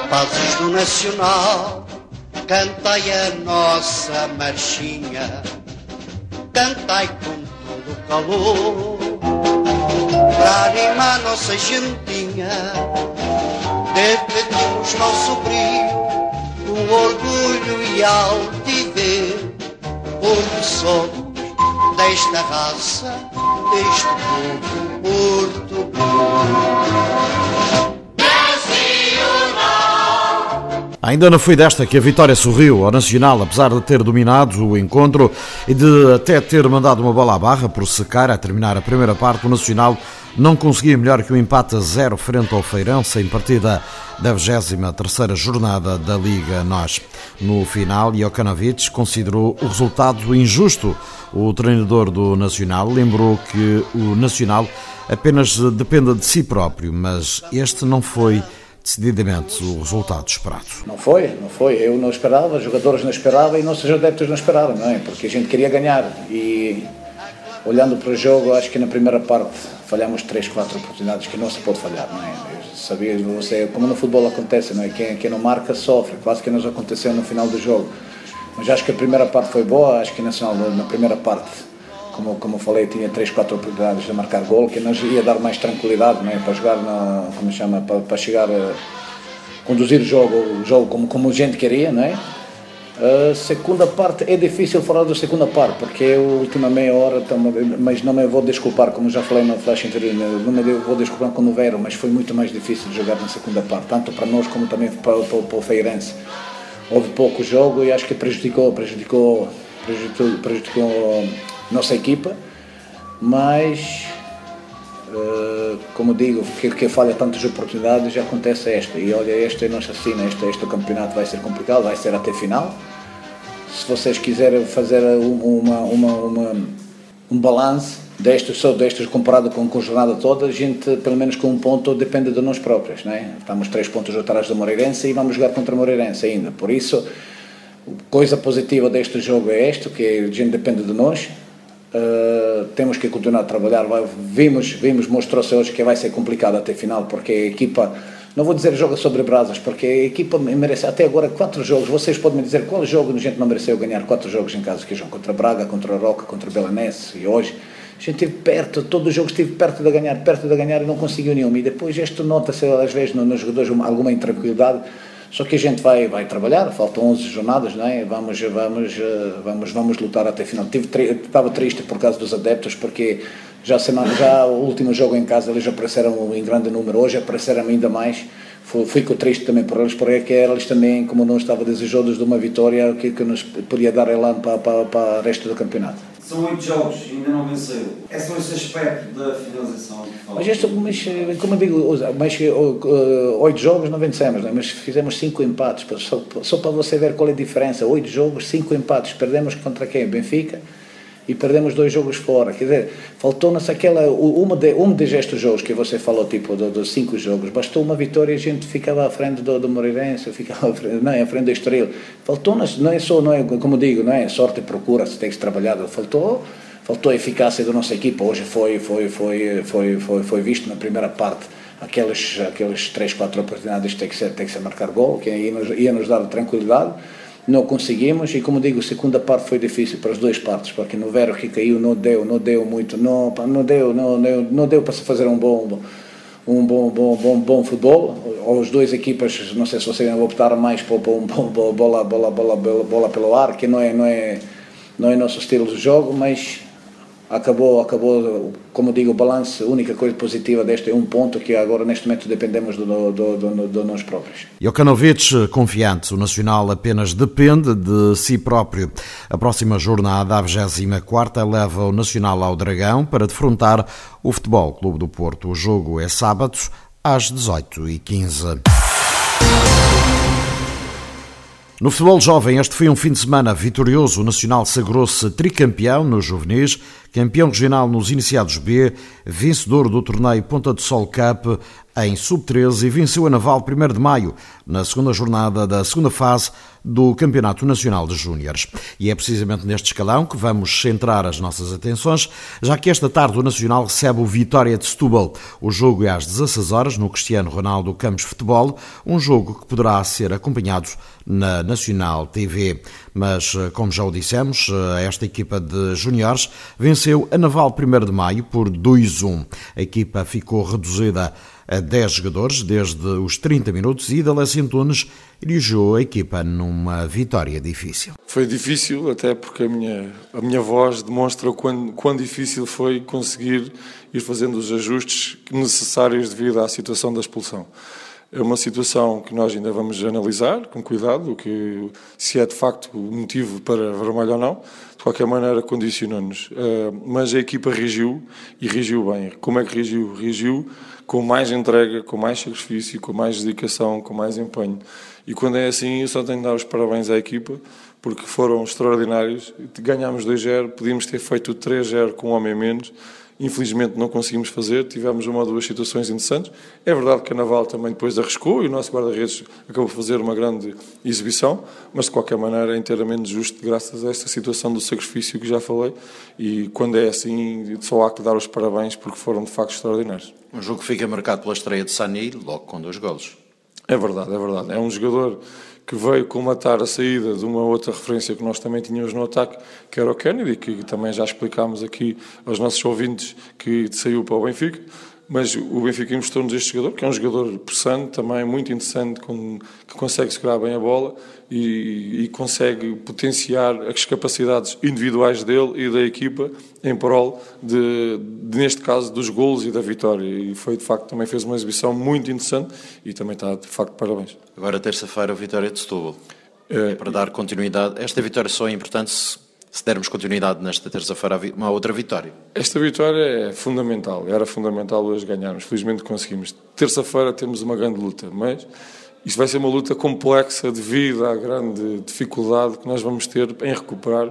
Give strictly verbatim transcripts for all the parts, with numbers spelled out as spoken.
Rapazes do Nacional, cantai a nossa marchinha, cantai com todo o calor, para animar nossa gentinha, defendemos nosso brilho, com orgulho e altivez, porque somos desta raça, deste povo português. Ainda não foi desta que a vitória sorriu ao Nacional, apesar de ter dominado o encontro e de até ter mandado uma bola à barra por secar. A terminar a primeira parte, o Nacional não conseguia melhor que um empate a zero frente ao Feirense em partida da vigésima terceira jornada da Liga Nós. No final, Jokanovic considerou o resultado injusto. O treinador do Nacional lembrou que o Nacional apenas depende de si próprio, mas este não foi decididamente o resultado esperado. Não foi, não foi. Eu não esperava, os jogadores não esperavam e nossos adeptos não esperaram, não é? Porque a gente queria ganhar e, olhando para o jogo, acho que na primeira parte falhamos três, quatro oportunidades que não se pode falhar, não é? Eu sabia, você, como no futebol acontece, não é? Quem, quem não marca sofre, quase que nos aconteceu no final do jogo. Mas acho que a primeira parte foi boa, acho que Nacional na primeira parte, como, como falei, tinha três, quatro oportunidades de marcar gol, que nos ia dar mais tranquilidade, não é? Para jogar, na, como chama, para, para chegar a conduzir o jogo, o jogo como, como a gente queria, não é? A segunda parte é difícil falar da segunda parte, porque é a última meia hora, mas não me vou desculpar, como já falei no flash anterior, não me vou desculpar com o Noveiro, mas foi muito mais difícil jogar na segunda parte, tanto para nós como também para, para, para o Feirense. Houve pouco jogo e acho que prejudicou, prejudicou, prejudicou, prejudicou a nossa equipa, mas, uh, como digo, que, que falha tantas oportunidades, já acontece esta. E olha, esta é a nossa cena, este, este campeonato vai ser complicado, vai ser até final. Se vocês quiserem fazer uma, uma, uma, um balanço destes, só destes comparado com, com a jornada toda, a gente, pelo menos com um ponto, depende de nós próprios, não é? Estamos três pontos atrás do Moreirense e vamos jogar contra o Moreirense ainda. Por isso, coisa positiva deste jogo é esta, que a gente depende de nós. Uh, temos que continuar a trabalhar. Vimos, vimos mostrou-se hoje que vai ser complicado até final, porque a equipa, não vou dizer joga sobre brasas, porque a equipa merece até agora quatro jogos. Vocês podem me dizer qual jogo a gente não mereceu ganhar quatro jogos em casa, que jogam contra Braga, contra Roca, contra Belenense, e hoje a gente esteve perto, todo o jogo esteve perto de ganhar, perto de ganhar e não conseguiu nenhum. E depois isto nota-se às vezes nos jogadores alguma intranquilidade. Só que a gente vai, vai trabalhar, faltam onze jornadas, não é? Vamos, vamos, vamos, vamos lutar até o final. Tive, estava triste por causa dos adeptos, porque já, semana, já o último jogo em casa eles apareceram em grande número, hoje apareceram ainda mais. Fico triste também por eles, porque eles também, como nós estavam desejosos de uma vitória que, que nos podia dar elan para, para, para o resto do campeonato. São oito jogos, ainda não venceu. É só esse aspecto da finalização que fala. Mas, este, mas como eu digo, mas, oito jogos não vencemos, não é? Mas fizemos cinco empates, só, só para você ver qual é a diferença. Oito jogos, cinco empates. Perdemos contra quem? Benfica. E perdemos dois jogos fora. Quer dizer, faltou-nos aquela, uma de, um destes jogos que você falou, tipo, dos do cinco jogos, bastou uma vitória e a gente ficava à frente do, do Moreirense, ficava à frente, não é, à frente do Estoril. Faltou-nos, não é só, não é, como digo, não é sorte e procura, se tem que se trabalhar, faltou, faltou a eficácia da nossa equipa. Hoje foi, foi, foi, foi, foi, foi visto na primeira parte, aqueles, aqueles três, quatro oportunidades tem que ser, tem que ser marcar gol, que ia nos, ia nos dar tranquilidade. Não conseguimos e, como digo, a segunda parte foi difícil para as duas partes, porque no Vero que caiu não deu, não deu muito, não, não deu, não, não, não deu para se fazer um bom, um bom, bom, bom, bom futebol. As duas equipas, não sei se vocês vão optar mais para um bom bola, bola, bola, bola, bola pelo ar, que não é, não é, não é nosso estilo de jogo, mas acabou, acabou, como digo, o balanço, a única coisa positiva deste é um ponto que agora neste momento dependemos do, do, do, do, do nós próprios. Jokanovic confiante, o Nacional apenas depende de si próprio. A próxima jornada, a vigésima quarta, leva o Nacional ao Dragão para defrontar o Futebol Clube do Porto. O jogo é sábado às dezoito e quinze. No futebol jovem, este foi um fim de semana vitorioso. O Nacional sagrou-se tricampeão nos juvenis, campeão regional nos iniciados B, vencedor do torneio Ponta de Sol Cup em sub treze e venceu a Naval primeiro de maio, na segunda jornada da segunda fase do Campeonato Nacional de Júniores. E é precisamente neste escalão que vamos centrar as nossas atenções, já que esta tarde o Nacional recebe o Vitória de Setúbal. O jogo é às dezasseis horas no Cristiano Ronaldo Campos Futebol, um jogo que poderá ser acompanhado na Nacional T V. Mas, como já o dissemos, esta equipa de júniores venceu a Naval primeiro de maio por dois a um. A equipa ficou reduzida a dez jogadores desde os trinta minutos e D'Alessio Antunes dirigiu a equipa numa vitória difícil. Foi difícil, até porque a minha, a minha voz demonstra o quão, quão difícil foi conseguir ir fazendo os ajustes necessários devido à situação da expulsão. É uma situação que nós ainda vamos analisar com cuidado, que, se é de facto o motivo para vermelho ou não. De qualquer maneira, condicionou-nos. Uh, mas a equipa reagiu e reagiu bem. Como é que reagiu? Reagiu com mais entrega, com mais sacrifício, com mais dedicação, com mais empenho. E quando é assim, eu só tenho de dar os parabéns à equipa, porque foram extraordinários. Ganhámos dois a zero, podíamos ter feito três a zero com um homem menos. Infelizmente não conseguimos fazer, tivemos uma ou duas situações interessantes. É verdade que a Naval também depois arriscou e o nosso guarda-redes acabou de fazer uma grande exibição, mas de qualquer maneira é inteiramente justo graças a esta situação do sacrifício que já falei, e quando é assim só há que dar os parabéns porque foram de facto extraordinários. Um jogo que fica marcado pela estreia de Sani, logo com dois golos. É verdade, é verdade. É um jogador que veio colmatar a saída de uma outra referência que nós também tínhamos no ataque, que era o Kennedy, que também já explicámos aqui aos nossos ouvintes que saiu para o Benfica. Mas o Benfica mostrou-nos este jogador, que é um jogador possante, também muito interessante, com, que consegue segurar bem a bola e, e consegue potenciar as capacidades individuais dele e da equipa em prol, de, de, neste caso, dos golos e da vitória. E foi, de facto, também fez uma exibição muito interessante e também está, de facto, parabéns. Agora, terça-feira, a Vitória de Setúbal. É, para dar continuidade, esta vitória só é importante se... se dermos continuidade nesta terça-feira a uma outra vitória. Esta vitória é fundamental, era fundamental hoje ganharmos, felizmente conseguimos. Terça-feira temos uma grande luta, mas isto vai ser uma luta complexa devido à grande dificuldade que nós vamos ter em recuperar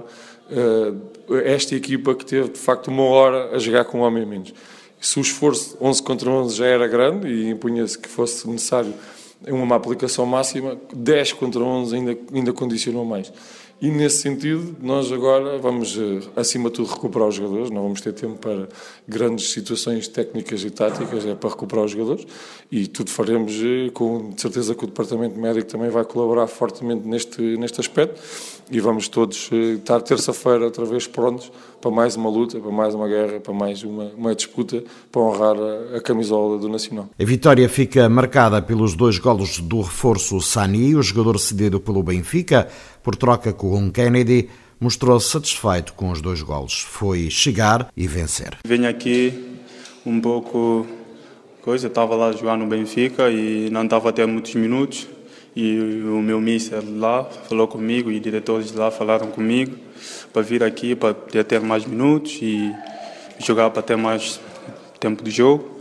uh, esta equipa que teve de facto uma hora a jogar com um homem menos. Se o esforço onze contra onze já era grande e impunha-se que fosse necessário uma aplicação máxima, dez contra onze ainda, ainda condicionou mais. E nesse sentido, nós agora vamos, acima de tudo, recuperar os jogadores. Não vamos ter tempo para grandes situações técnicas e táticas, é para recuperar os jogadores. E tudo faremos, com de certeza que o Departamento Médico também vai colaborar fortemente neste, neste aspecto. E vamos todos estar terça-feira outra vez prontos para mais uma luta, para mais uma guerra, para mais uma, uma disputa, para honrar a, a camisola do Nacional. A vitória fica marcada pelos dois golos do reforço Sani, o jogador cedido pelo Benfica, por troca com o Kennedy, mostrou-se satisfeito com os dois golos. Foi chegar e vencer. Venho aqui um pouco coisa, estava lá a jogar no Benfica e não estava a ter muitos minutos. E o meu mister lá falou comigo e diretores lá falaram comigo para vir aqui para ter mais minutos e jogar para ter mais tempo de jogo.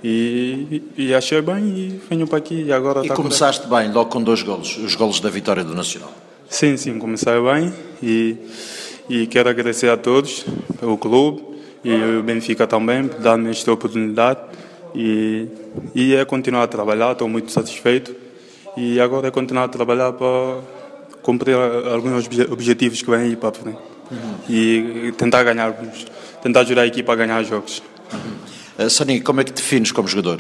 E, e achei bem e venho para aqui. E, agora e tá começaste bem, logo com dois golos, os golos da vitória do Nacional. Sim, sim, comecei bem e, e quero agradecer a todos, o clube e o Benfica também por dar-me esta oportunidade e, e é continuar a trabalhar, estou muito satisfeito e agora é continuar a trabalhar para cumprir alguns objetivos que vêm aí para a frente uhum. e tentar ganhar, tentar ajudar a equipa a ganhar jogos. Uhum. Uh, Sani, como é que te defines como jogador?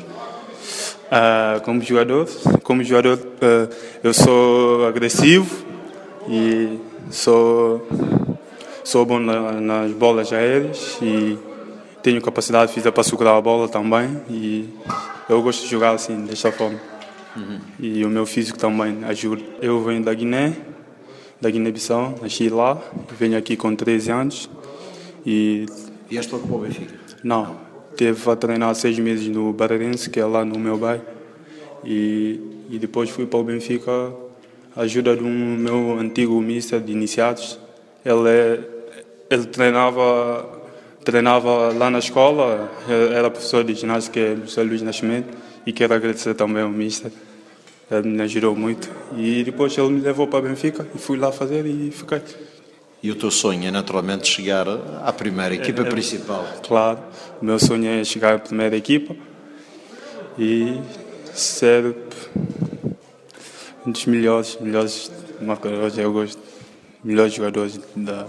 Uh, como jogador, como jogador uh, eu sou agressivo e sou, sou bom na, nas bolas aéreas e tenho capacidade física para segurar a bola também e eu gosto de jogar assim, desta forma. Uhum. E o meu físico também ajuda. Eu venho da Guiné, da Guiné-Bissau, nasci lá, venho aqui com treze anos e... E és logo para o Benfica? Não, teve a treinar seis meses no Barreirense, que é lá no meu bairro, e, e depois fui para o Benfica. Ajuda do meu antigo mister de iniciados. Ele, é, ele treinava, treinava lá na escola, era professor de ginástica, é o professor Luís Nascimento, e quero agradecer também ao mister. Ele me ajudou muito. E depois ele me levou para o Benfica e fui lá fazer e fiquei. E o teu sonho é naturalmente chegar à primeira equipa é, principal? Claro, o meu sonho é chegar à primeira equipa e ser um dos melhores, melhores marcadores, eu gosto, melhores jogadores da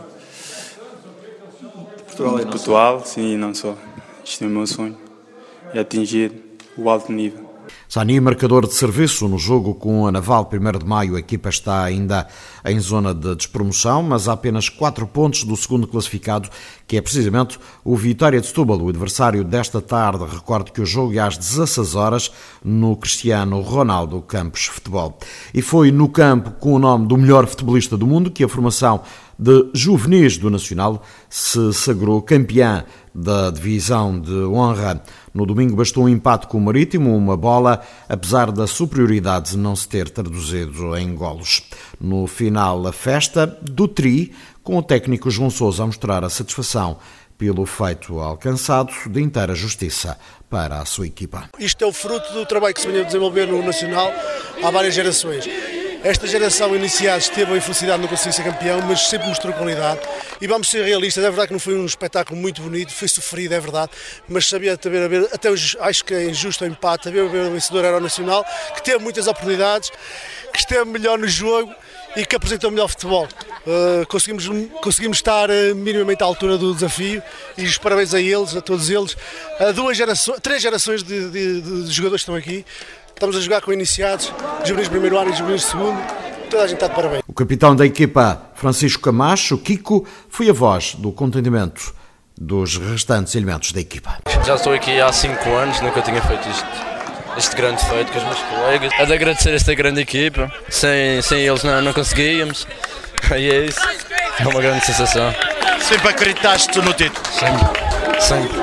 Portugal, de Portugal, sim, e não só. Isto é o meu sonho, é atingir o alto nível. Sani, marcador de serviço no jogo com a Naval, primeiro de maio, a equipa está ainda em zona de despromoção, mas há apenas quatro pontos do segundo classificado, que é precisamente o Vitória de Setúbal, o adversário desta tarde. Recordo que o jogo é às dezasseis horas no Cristiano Ronaldo Campos Futebol. E foi no campo com o nome do melhor futebolista do mundo que a formação de juvenis do Nacional se sagrou campeã da divisão de honra. No domingo bastou um empate com o Marítimo, uma bola, apesar da superioridade não se ter traduzido em golos. No final, a festa do Tri, com o técnico João Sousa a mostrar a satisfação pelo feito alcançado de inteira justiça para a sua equipa. Isto é o fruto do trabalho que se vem a desenvolver no Nacional há várias gerações. Esta geração iniciada teve a infelicidade de não conseguir ser campeão, mas sempre mostrou qualidade. E vamos ser realistas, é verdade que não foi um espetáculo muito bonito, foi sofrido, é verdade, mas sabia haver, haver até hoje, acho que é injusto o empate, haver, haver o vencedor era o Nacional, que teve muitas oportunidades, que esteve melhor no jogo e que apresentou melhor futebol. Uh, conseguimos, conseguimos estar uh, minimamente à altura do desafio e os parabéns a eles, a todos eles. Uh, duas gerações, três gerações de, de, de jogadores que estão aqui. Estamos a jogar com iniciados, juvenis de primeiro ano e juvenis de segundo. Toda a gente está de parabéns. O capitão da equipa, Francisco Camacho, Kiko, foi a voz do contentamento dos restantes elementos da equipa. Já estou aqui há cinco anos, nunca tinha feito isto, este grande feito com os meus colegas. É de agradecer esta grande equipa, sem, sem eles não, não conseguíamos. E é isso, é uma grande sensação. Sempre acreditaste no título? Sempre, sempre.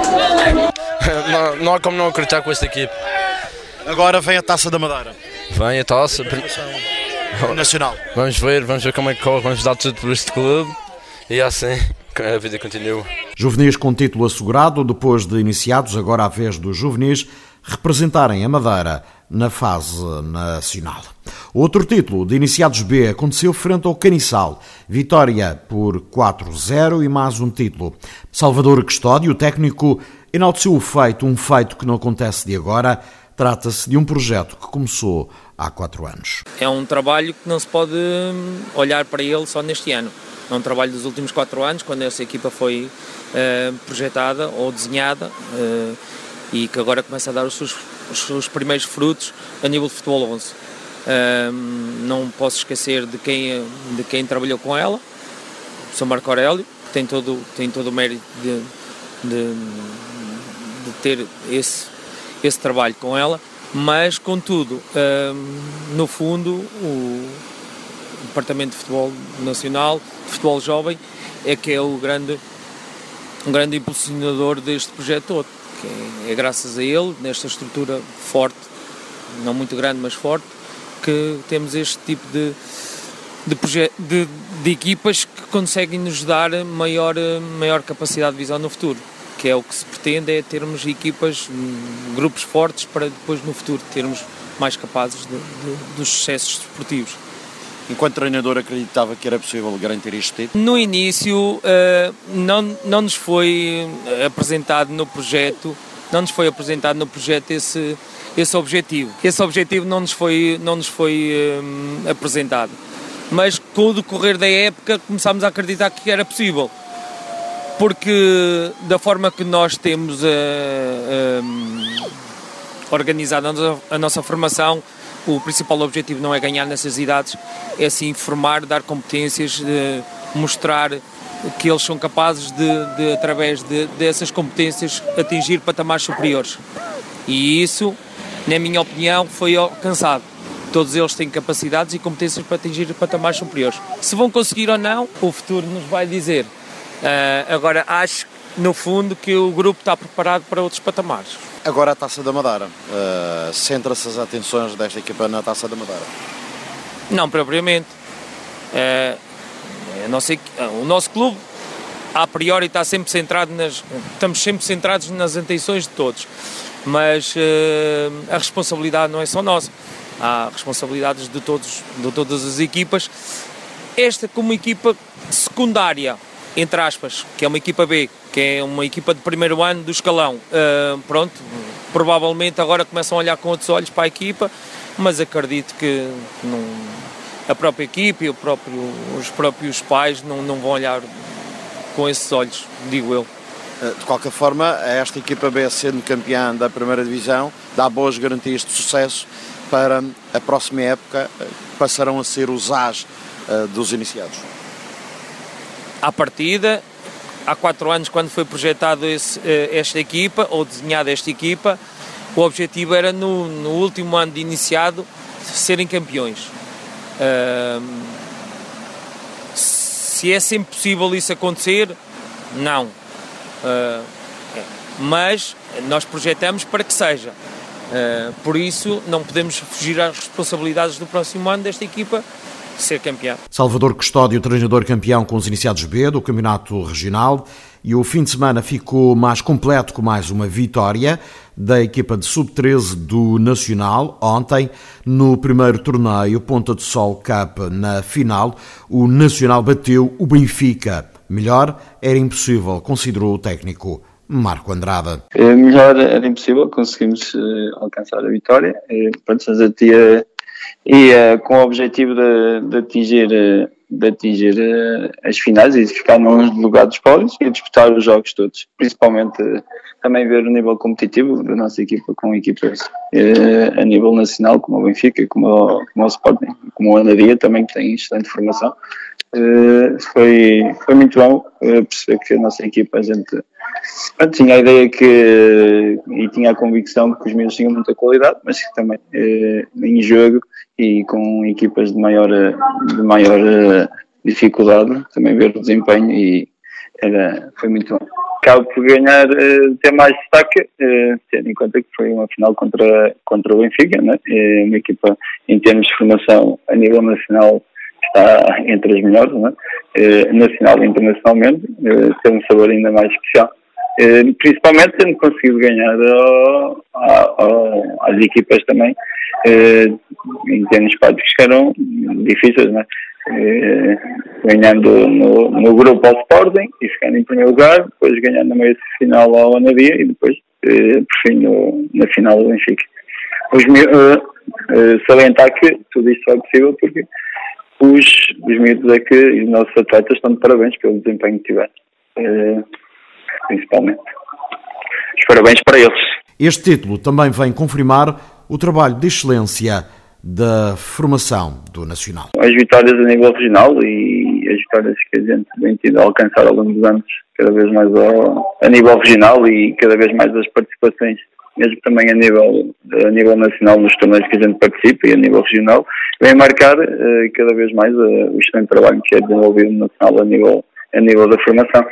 Não, não há como não acreditar com esta equipa. Agora vem a Taça da Madeira. Vem a Taça Nacional. Vamos ver, vamos ver como é que corre, vamos dar tudo por este clube e assim a vida continua. Juvenis com título assegurado, depois de iniciados, agora à vez dos juvenis representarem a Madeira na fase nacional. Outro título de iniciados B aconteceu frente ao Caniçal. Vitória por quatro a zero e mais um título. Salvador Custódio, o técnico, enalteceu o feito, um feito que não acontece de agora. Trata-se de um projeto que começou há quatro anos. É um trabalho que não se pode olhar para ele só neste ano. É um trabalho dos últimos quatro anos, quando essa equipa foi uh, projetada ou desenhada uh, e que agora começa a dar os seus, os seus primeiros frutos a nível de futebol onze. Uh, não posso esquecer de quem, de quem trabalhou com ela, o senhor Marco Aurélio, que tem todo, tem todo o mérito de, de, de ter esse esse trabalho com ela, mas contudo, um, no fundo, o Departamento de Futebol Nacional, de Futebol Jovem, é que é o grande, um grande impulsionador deste projeto todo, que é, é graças a ele, nesta estrutura forte, não muito grande, mas forte, que temos este tipo de, de, proje- de, de equipas que conseguem nos dar maior, maior capacidade de visão no futuro. Que é o que se pretende, é termos equipas, grupos fortes para depois no futuro termos mais capazes de, de, dos sucessos desportivos. Enquanto treinador acreditava que era possível garantir este título? No início uh, não, não nos foi apresentado no projeto, não nos foi apresentado no projeto esse, esse objetivo. Esse objetivo não nos foi, não nos foi uh, apresentado, mas com o decorrer da época começámos a acreditar que era possível. Porque da forma que nós temos uh, uh, organizado a nossa, a nossa formação, o principal objetivo não é ganhar nessas idades, é sim formar, dar competências, uh, mostrar que eles são capazes de, de através de, dessas competências, atingir patamares superiores. E isso, na minha opinião, foi alcançado. Todos eles têm capacidades e competências para atingir patamares superiores. Se vão conseguir ou não, o futuro nos vai dizer. Uh, agora, acho, no fundo, que o grupo está preparado para outros patamares. Agora a Taça da Madeira. Uh, centra-se as atenções desta equipa na Taça da Madeira? Não, propriamente. Uh, a nossa, o nosso clube, a priori, está sempre centrado nas... Estamos sempre centrados nas intenções de todos. Mas uh, a responsabilidade não é só nossa. Há responsabilidades de, todos, de todas as equipas esta como equipa secundária, entre aspas, que é uma equipa B, que é uma equipa de primeiro ano do escalão. Uh, pronto, provavelmente agora começam a olhar com outros olhos para a equipa, mas acredito que não, a própria equipa e o próprio, os próprios pais não, não vão olhar com esses olhos, digo eu. De qualquer forma, esta equipa B, sendo campeã da primeira divisão, dá boas garantias de sucesso para a próxima época, passarão a ser os As uh, dos iniciados. À partida, há quatro anos, quando foi projetado esse, esta equipa, ou desenhada esta equipa, o objetivo era no, no último ano de iniciado serem campeões. Uh, se é sempre possível isso acontecer, não. Uh, mas nós projetamos para que seja. Uh, por isso não podemos fugir às responsabilidades do próximo ano desta equipa ser campeão. Salvador Custódio, treinador campeão com os iniciados B do Campeonato Regional, e o fim de semana ficou mais completo com mais uma vitória da equipa de sub treze do Nacional. Ontem, no primeiro torneio Ponta do Sol Cup, na final, o Nacional bateu o Benfica. Melhor era impossível, considerou o técnico Marco Andrade. Melhor era impossível, conseguimos uh, alcançar a vitória. Uh, pronto, a tia e uh, com o objetivo de, de atingir, uh, de atingir uh, as finais e de ficar nos lugares dos pódios e disputar os jogos todos. Principalmente uh, também ver o nível competitivo da nossa equipa com equipas uh, a nível nacional, como o Benfica, como o, como o Sporting, como o Anadia, também que tem excelente formação. Uh, foi, foi muito bom uh, perceber que a nossa equipa, a gente uh, tinha a ideia que uh, e tinha a convicção que os meus tinham muita qualidade, mas que também uh, em jogo e com equipas de maior, de maior uh, dificuldade, também ver o desempenho e era, foi muito bom. Acabo por ganhar, uh, ter mais destaque, uh, tendo em conta que foi uma final contra, contra o Benfica, né? Uh, uma equipa em termos de formação a nível nacional está entre as melhores, não é? eh, nacional e internacionalmente, eh, tem um sabor ainda mais especial. Eh, principalmente tendo conseguido ganhar ao, ao, às equipas também, eh, em termos práticos que eram difíceis, não é? Eh, ganhando no, no grupo ao Sporting e ficando em primeiro lugar, depois ganhando na meia final ao Anadia e depois, eh, por fim, no, na final do Benfica. Os, eh, eh, salientar que tudo isto é possível porque Os, os miúdos é que os nossos atletas estão de parabéns pelo desempenho que tiveram, eh, principalmente. Os parabéns para eles. Este título também vem confirmar o trabalho de excelência da formação do Nacional. As vitórias a nível regional e as vitórias que a gente tem tido a alcançar ao longo dos anos, cada vez mais ao, a nível regional e cada vez mais as participações, mesmo também a nível, a nível nacional nos torneios que a gente participa e a nível regional, vem marcar uh, cada vez mais uh, o excelente trabalho que é desenvolvido no nacional a nível, a nível da formação,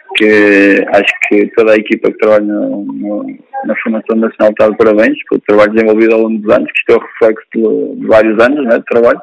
que acho que toda a equipa que trabalha no, no, na formação nacional está de parabéns pelo trabalho desenvolvido ao longo dos anos, que isto é o reflexo de, de vários anos, né, de trabalho.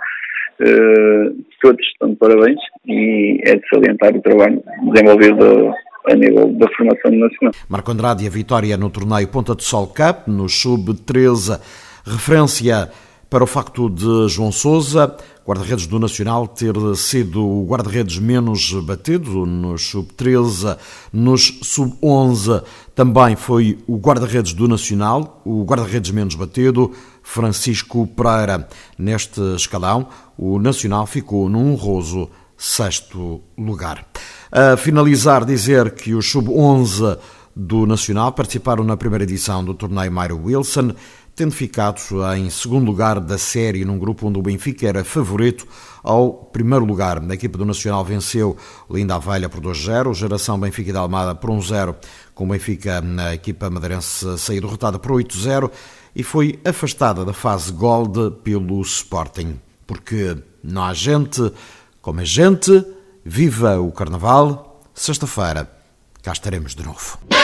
Uh, todos estão de parabéns e é de salientar o trabalho desenvolvido a nível da formação nacional. Marco Andrade e a vitória no torneio Ponta do Sol Cup, no sub treze, referência para o facto de João Sousa, guarda-redes do Nacional, ter sido o guarda-redes menos batido nos sub treze, nos sub onze também foi o guarda-redes do Nacional, o guarda-redes menos batido, Francisco Pereira. Neste escalão, o Nacional ficou num honroso sexto lugar. A finalizar, dizer que os sub onze do Nacional participaram na primeira edição do torneio Mário Wilson, tendo ficado em segundo lugar da série num grupo onde o Benfica era favorito ao primeiro lugar. A equipa do Nacional venceu Linda a Velha por dois a zero, Geração Benfica de Almada por um a zero, com o Benfica, na equipa madeirense, saiu derrotada por oito a zero e foi afastada da fase Gold pelo Sporting. Porque não há gente como a gente. Viva o Carnaval! Sexta-feira, cá estaremos de novo.